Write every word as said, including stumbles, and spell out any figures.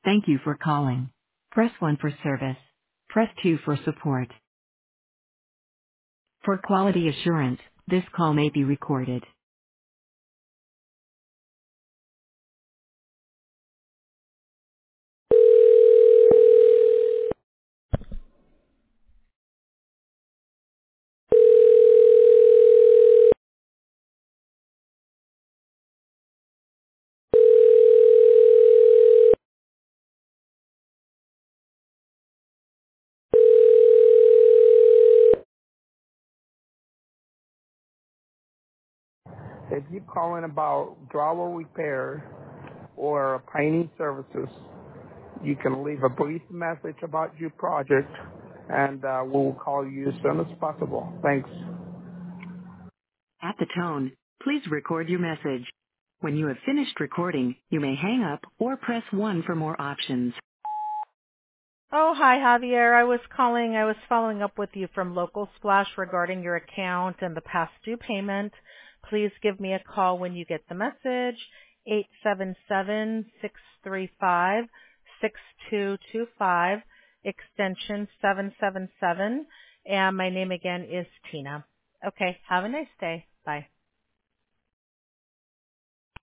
Thank you for calling. Press one for service. Press two for support. For quality assurance, this call may be recorded. If you call in about drywall repair or painting services, you can leave a brief message about your project, and uh, we'll call you as soon as possible. Thanks. At the tone, please record your message. When you have finished recording, you may hang up or press one for more options. Oh, hi, Javier. I was calling, I was following up with you from Local Splash regarding your account and the past due payment. Please give me a call when you get the message, eight seven seven, six three five, six two two five, extension seven seven seven, and my name again is Tina. Okay, have a nice day. Bye.